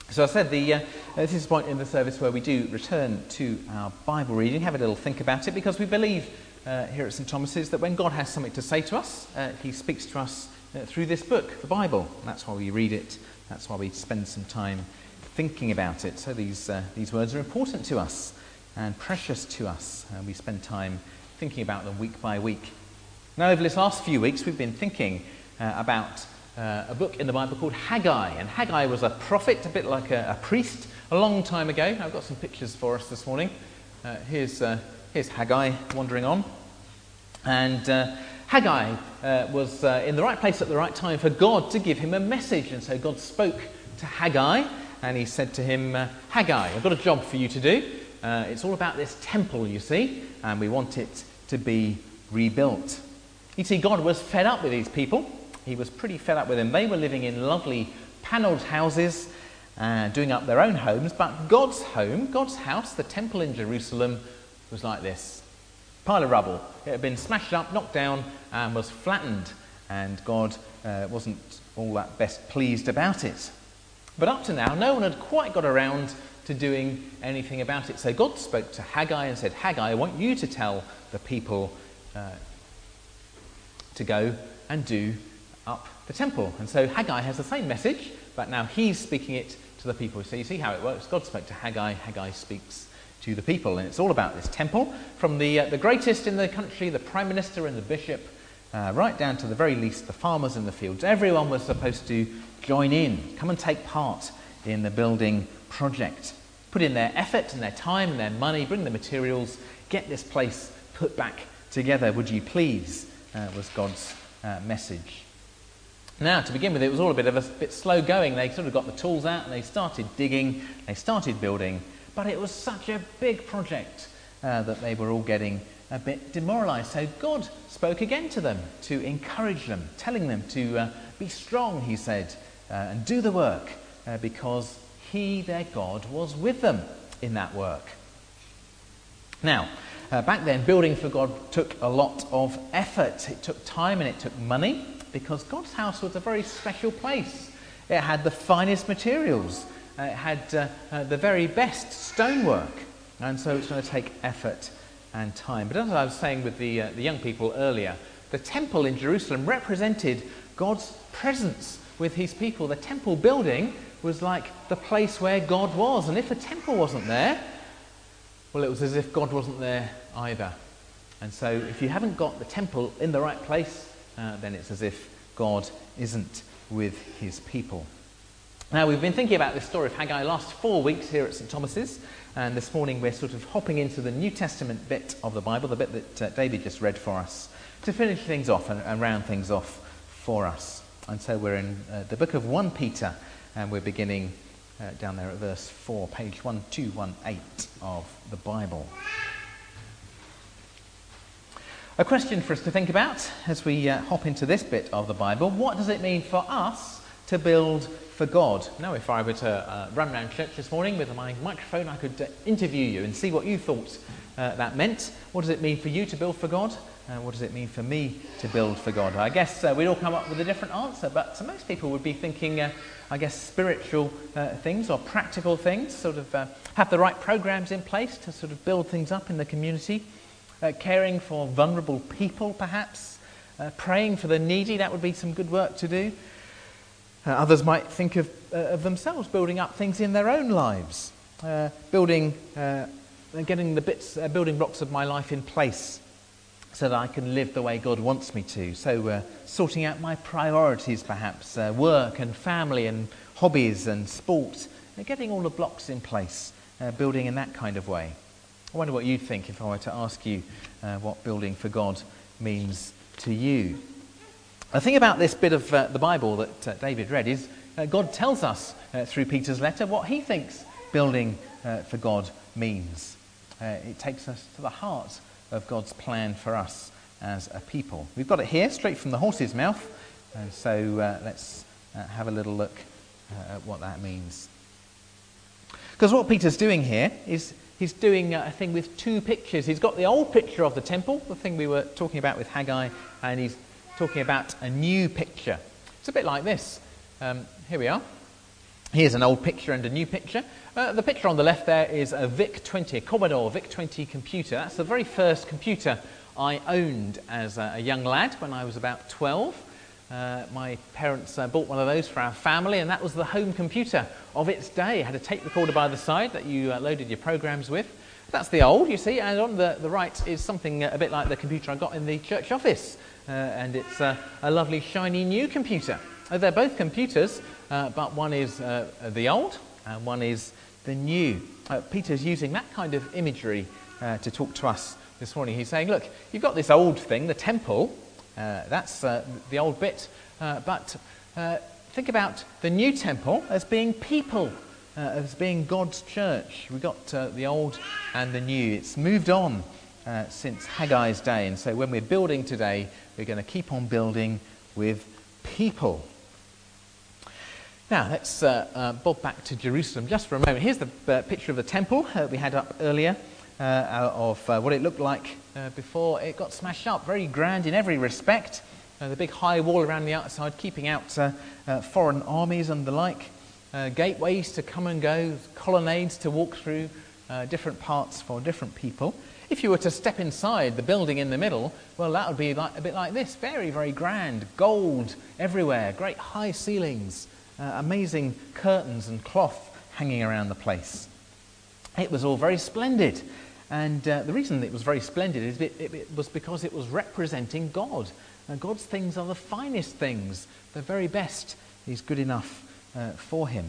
So I said this is a point in the service where we do return to our Bible reading, have a little think about it, because we believe here at St Thomas's that when God has something to say to us, he speaks to us through this book, the Bible. And that's why we read it, that's why we spend some time thinking about it. So these words are important to us and precious to us, and we spend time thinking about them week by week. Now, over this last few weeks, we've been thinking about a book in the Bible called Haggai. And Haggai was a prophet, a bit like a priest, a long time ago. I've got some pictures for us this morning. Here's Haggai wandering on. And Haggai was in the right place at the right time for God to give him a message. And so God spoke to Haggai, and he said to him, Haggai, I've got a job for you to do. It's all about this temple, you see, and we want it to be rebuilt. You see, God was fed up with these people. He was pretty fed up with them. They were living in lovely panelled houses, doing up their own homes, but God's home, God's house, the temple in Jerusalem, was like this. Pile of rubble. It had been smashed up, knocked down, and was flattened, and God wasn't all that best pleased about it. But up to now, no one had quite got around to doing anything about it. So God spoke to Haggai and said, Haggai, I want you to tell the people to go and do up the temple. And so Haggai has the same message, but now he's speaking it to the people. So you see how it works. God spoke to Haggai, Haggai speaks to the people, and it's all about this temple, from the greatest in the country, the prime minister and the bishop, right down to the very least, the farmers in the fields. Everyone was supposed to join in, come and take part in the building project, put in their effort and their time and their money, bring the materials, get this place put back together, would you please, was God's message. Now, to begin with, it was all a bit slow going. They sort of got the tools out and they started digging, they started building, but it was such a big project that they were all getting a bit demoralised. So God spoke again to them to encourage them, telling them to be strong, he said, and do the work, because he, their God, was with them in that work. Now, back then, building for God took a lot of effort. It took time and it took money, because God's house was a very special place. It had the finest materials. It had the very best stonework. And so it's going to take effort and time. But as I was saying with the young people earlier, the temple in Jerusalem represented God's presence with his people. The temple building was like the place where God was. And if the temple wasn't there, well, it was as if God wasn't there either. And so if you haven't got the temple in the right place, then it's as if God isn't with his people. Now, we've been thinking about this story of Haggai the last 4 weeks here at St Thomas's, and this morning we're sort of hopping into the New Testament bit of the Bible, the bit that David just read for us, to finish things off and round things off for us. And so we're in the book of 1 Peter, and we're beginning down there at verse 4, page 1218 of the Bible. A question for us to think about as we hop into this bit of the Bible. What does it mean for us to build for God? Now, if I were to run around church this morning with my microphone, I could interview you and see what you thought that meant. What does it mean for you to build for God? What does it mean for me to build for God? I guess we'd all come up with a different answer, but most people would be thinking, I guess, spiritual things or practical things, sort of have the right programs in place to sort of build things up in the community. Caring for vulnerable people, perhaps. Praying for the needy, that would be some good work to do. Others might think of themselves building up things in their own lives. Getting the building blocks of my life in place so that I can live the way God wants me to. So sorting out my priorities, perhaps. Work and family and hobbies and sport. Getting all the blocks in place. Building in that kind of way. I wonder what you'd think if I were to ask you what building for God means to you. The thing about this bit of the Bible that David read is God tells us through Peter's letter what he thinks building for God means. It takes us to the heart of God's plan for us as a people. We've got it here, straight from the horse's mouth, and so let's have a little look at what that means. Because what Peter's doing here is he's doing a thing with two pictures. He's got the old picture of the temple, the thing we were talking about with Haggai, and he's talking about a new picture. It's a bit like this. Here we are. Here's an old picture and a new picture. The picture on the left there is a VIC-20, a Commodore VIC-20 computer. That's the very first computer I owned as a young lad when I was about 12. My parents bought one of those for our family, and that was the home computer of its day. It had a tape recorder by the side that you loaded your programs with. That's the old, you see, and on the right is something a bit like the computer I got in the church office. And it's a lovely, shiny new computer. They're both computers, but one is the old and one is the new. Peter's using that kind of imagery to talk to us this morning. He's saying, look, you've got this old thing, the temple, that's the old bit, but think about the new temple as being people, as being God's church. We've got the old and the new. It's moved on since Haggai's day, and so when we're building today, we're going to keep on building with people. Now, let's bob back to Jerusalem just for a moment. Here's the picture of the temple we had up earlier of what it looked like before it got smashed up. Very grand in every respect. The big high wall around the outside, keeping out foreign armies and the like. Gateways to come and go, colonnades to walk through, different parts for different people. If you were to step inside the building in the middle, well, that would be a bit like this. Very, very grand. Gold everywhere. Great high ceilings. Amazing curtains and cloth hanging around the place. It was all very splendid. And the reason it was very splendid is it was because it was representing God. God's things are the finest things. The very best is good enough for him.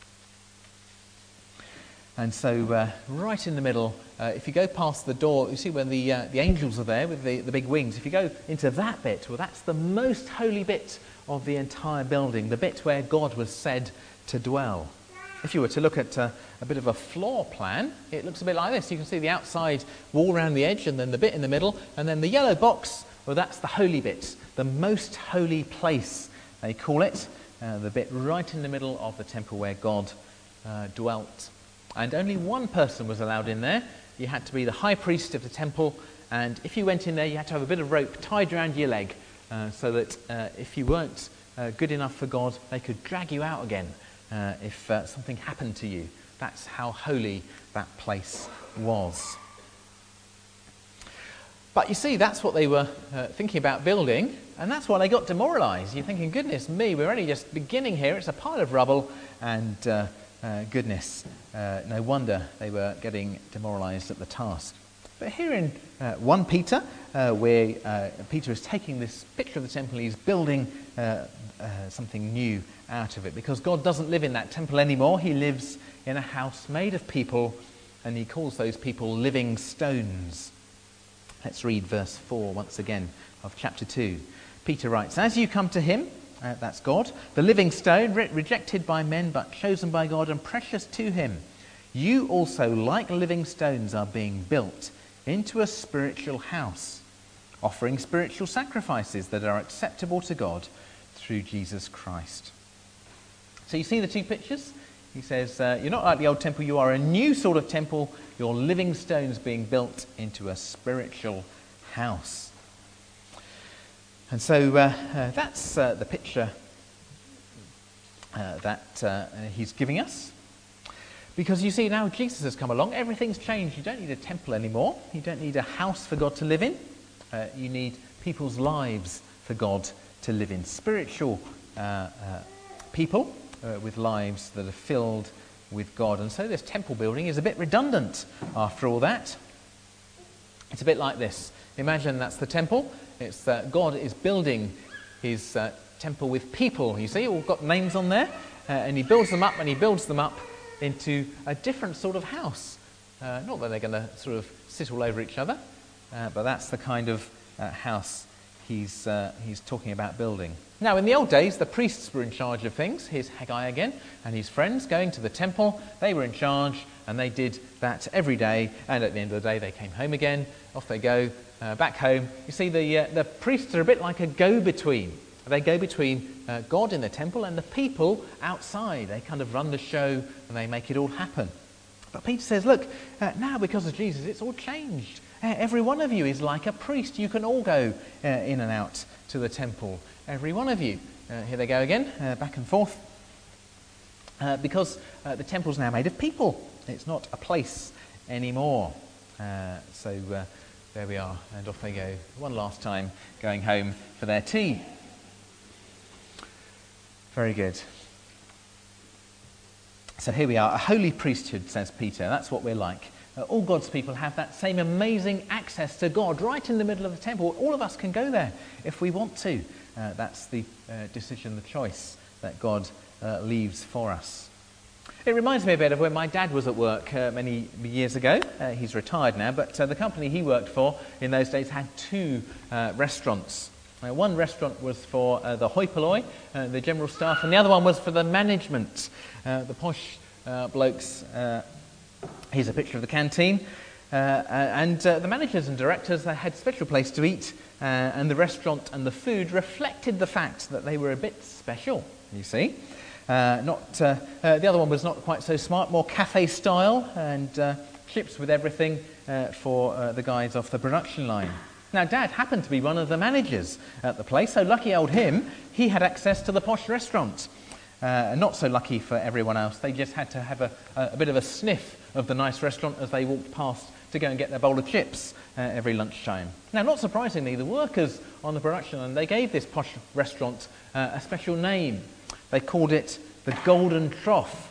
And so right in the middle, if you go past the door, you see where the angels are there with the big wings. If you go into that bit, well, that's the most holy bit of the entire building, the bit where God was said to dwell. If you were to look at a bit of a floor plan, it looks a bit like this. You can see the outside wall around the edge, and then the bit in the middle, and then the yellow box, well, that's the holy bit, the most holy place, they call it, the bit right in the middle of the temple where God dwelt. And only one person was allowed in there. You had to be the high priest of the temple, and if you went in there, you had to have a bit of rope tied around your leg, so that if you weren't good enough for God, they could drag you out again if something happened to you. That's how holy that place was. But you see, that's what they were thinking about building, and that's why they got demoralised. You're thinking, goodness me, we're only just beginning here. It's a pile of rubble, and goodness, no wonder they were getting demoralised at the task. But here in 1 Peter, where Peter is taking this picture of the temple, he's building something new out of it. Because God doesn't live in that temple anymore. He lives in a house made of people, and he calls those people living stones. Let's read verse 4 once again of chapter 2. Peter writes, "As you come to him," that's God, "the living stone, rejected by men but chosen by God and precious to him, you also, like living stones, are being built into a spiritual house, offering spiritual sacrifices that are acceptable to God through Jesus Christ." So you see the two pictures? He says, you're not like the old temple, you are a new sort of temple. You're living stones being built into a spiritual house. And so that's the picture that he's giving us. Because you see, now Jesus has come along, everything's changed. You don't need a temple anymore. You don't need a house for God to live in. You need people's lives for God to live in. Spiritual people with lives that are filled with God. And so this temple building is a bit redundant after all that. It's a bit like this. Imagine that's the temple. It's God is building his temple with people. You see, all got names on there. And he builds them up and he builds them up into a different sort of house. Not that they're going to sort of sit all over each other, but that's the kind of house he's talking about building. Now, in the old days, the priests were in charge of things. Here's Haggai again and his friends going to the temple. They were in charge and they did that every day. And at the end of the day, they came home again. Off they go, back home. You see, the priests are a bit like a go-between. They go between God in the temple and the people outside. They kind of run the show and they make it all happen. But Peter says, look, now because of Jesus, it's all changed. Every one of you is like a priest. You can all go in and out to the temple. Every one of you. Here they go again, back and forth. because the temple's now made of people. It's not a place anymore. So there we are, and off they go one last time, going home for their tea. Very good. So here we are, a holy priesthood, says Peter. That's what we're like. All God's people have that same amazing access to God right in the middle of the temple. All of us can go there if we want to. That's the decision, the choice that God leaves for us. It reminds me a bit of when my dad was at work many years ago. He's retired now, but the company he worked for in those days had two restaurants. One restaurant was for the hoi polloi, the general staff, and the other one was for the management, the posh blokes. Here's a picture of the canteen. And the managers and directors, they had a special place to eat, and the restaurant and the food reflected the fact that they were a bit special, you see. The other one was not quite so smart, more cafe style, and chips with everything for the guys off the production line. Now, Dad happened to be one of the managers at the place, so lucky old him, he had access to the posh restaurant. Not so lucky for everyone else. They just had to have a bit of a sniff of the nice restaurant as they walked past to go and get their bowl of chips every lunchtime. Now, not surprisingly, the workers on the production line, they gave this posh restaurant a special name. They called it the Golden Trough.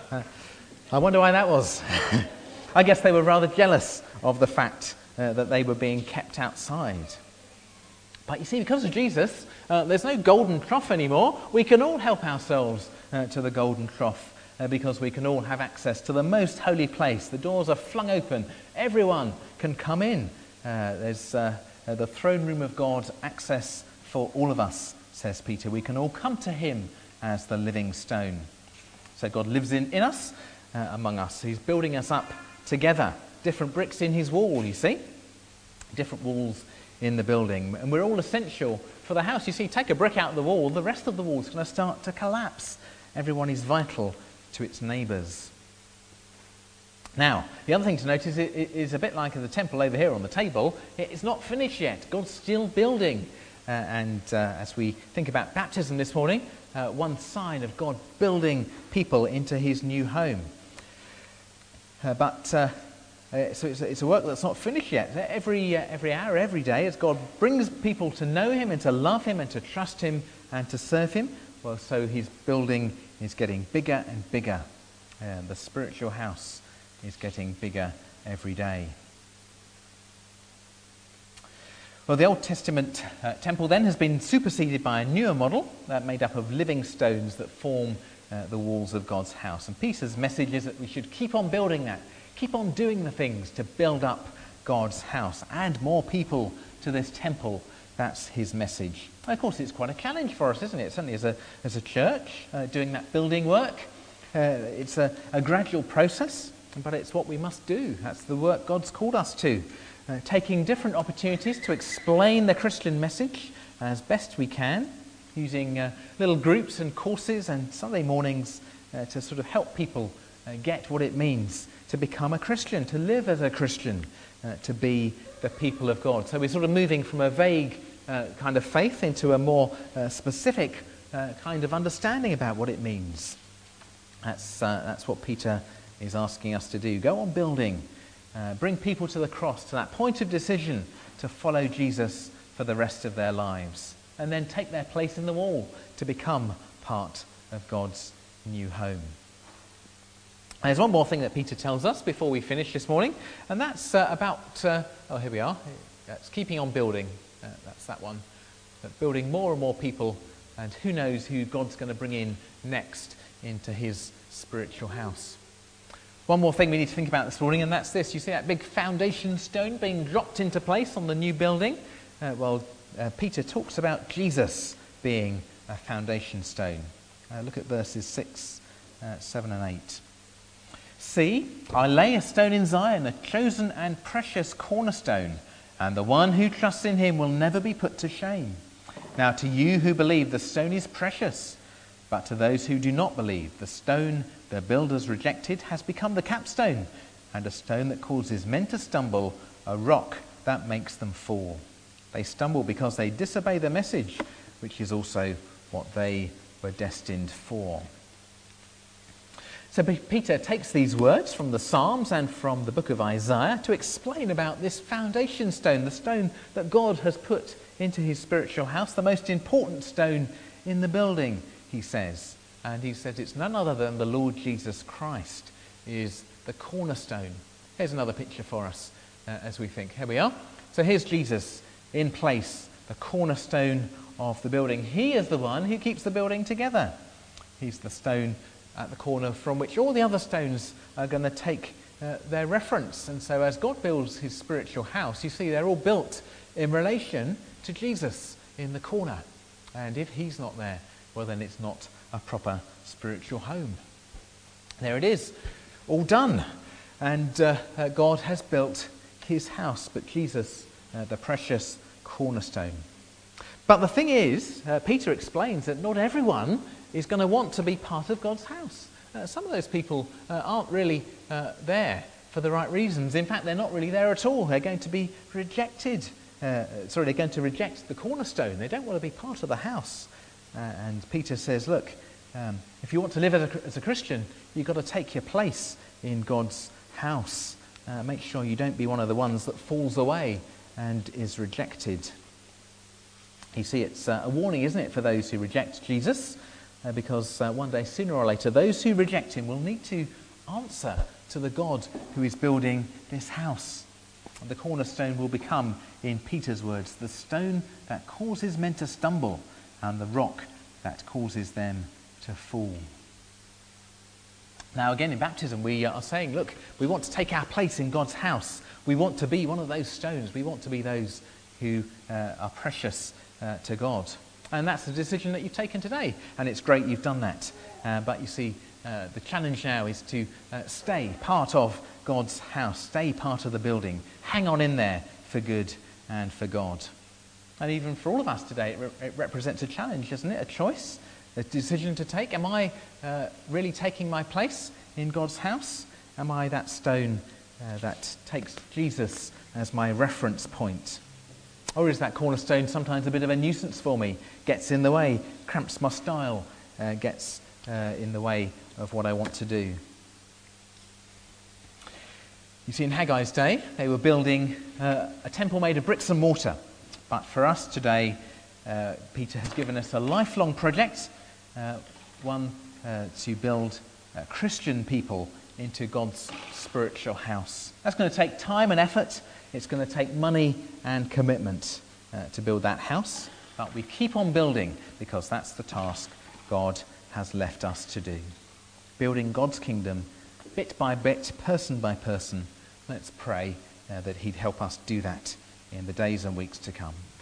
I wonder why that was. I guess they were rather jealous of the fact that they were being kept outside. But you see, because of Jesus, there's no golden trough anymore. We can all help ourselves to the golden trough because we can all have access to the most holy place. The doors are flung open. Everyone can come in. There's the throne room of God, access for all of us, says Peter. We can all come to him as the living stone. So God lives in us, among us. He's building us up together. Different bricks in his wall, you see. Different walls in the building. And we're all essential for the house. You see, take a brick out of the wall, the rest of the wall is going to start to collapse. Everyone is vital to its neighbours. Now, the other thing to notice is a bit like the temple over here on the table. It's not finished yet. God's still building. As we think about baptism this morning, one sign of God building people into his new home. So it's a work that's not finished yet. Every hour, every day, as God brings people to know him and to love him and to trust him and to serve him, well, so his building is getting bigger and bigger. The spiritual house is getting bigger every day. Well, the Old Testament temple then has been superseded by a newer model made up of living stones that form the walls of God's house. And Peter's message is that we should keep on building that. Keep on doing the things to build up God's house. Add more people to this temple. That's his message. And of course, it's quite a challenge for us, isn't it? Certainly as a church, doing that building work. It's a gradual process, but it's what we must do. That's the work God's called us to. Taking different opportunities to explain the Christian message as best we can, using little groups and courses and Sunday mornings to sort of help people get what it means to become a Christian, to live as a Christian, to be the people of God. So we're sort of moving from a vague kind of faith into a more specific kind of understanding about what it means. That's what Peter is asking us to do. Go on building. Bring people to the cross, to that point of decision to follow Jesus for the rest of their lives. And then take their place in the wall to become part of God's new home. There's one more thing that Peter tells us before we finish this morning, and that's about, here we are, it's keeping on building, that's that one, building more and more people, and who knows who God's going to bring in next into his spiritual house. One more thing we need to think about this morning, and that's this. You see that big foundation stone being dropped into place on the new building? Peter talks about Jesus being a foundation stone. Look at verses 6, 7 and 8. See, I lay a stone in Zion, a chosen and precious cornerstone, and the one who trusts in him will never be put to shame. Now to you who believe, the stone is precious, but to those who do not believe, the stone the builders rejected has become the capstone, and a stone that causes men to stumble, a rock that makes them fall. They stumble because they disobey the message, which is also what they were destined for. So Peter takes these words from the Psalms and from the book of Isaiah to explain about this foundation stone, the stone that God has put into his spiritual house, the most important stone in the building, he says. And he says it's none other than the Lord Jesus Christ is the cornerstone. Here's another picture for us as we think. Here we are. So here's Jesus in place, the cornerstone of the building. He is the one who keeps the building together. He's the stone at the corner from which all the other stones are going to take their reference. And so as God builds his spiritual house, you see they're all built in relation to Jesus in the corner. And if he's not there, well then it's not a proper spiritual home. There it is, all done. And God has built his house, but Jesus, the precious cornerstone. But the thing is, Peter explains that not everyone is going to want to be part of God's house. Some of those people aren't really there for the right reasons. In fact, they're not really there at all. They're going to be rejected. They're going to reject the cornerstone. They don't want to be part of the house. And Peter says, look, if you want to live as a Christian, you've got to take your place in God's house. Make sure you don't be one of the ones that falls away and is rejected. You see, it's a warning, isn't it, for those who reject Jesus? Because one day, sooner or later, those who reject him will need to answer to the God who is building this house. The cornerstone will become, in Peter's words, the stone that causes men to stumble and the rock that causes them to fall. Now again, in baptism, we are saying, look, we want to take our place in God's house. We want to be one of those stones. We want to be those who are precious to God. And that's the decision that you've taken today. And it's great you've done that. But you see, the challenge now is to stay part of God's house, stay part of the building, hang on in there for good and for God. And even for all of us today, it represents a challenge, isn't it? A choice, a decision to take. Am I really taking my place in God's house? Am I that stone that takes Jesus as my reference point? Or is that cornerstone sometimes a bit of a nuisance for me? Gets in the way, cramps my style, gets in the way of what I want to do. You see, in Haggai's day, they were building a temple made of bricks and mortar. But for us today, Peter has given us a lifelong project, one to build Christian people into God's spiritual house. That's going to take time and effort. It's going to take money and commitment to build that house. But we keep on building because that's the task God has left us to do. Building God's kingdom bit by bit, person by person. Let's pray that he'd help us do that in the days and weeks to come.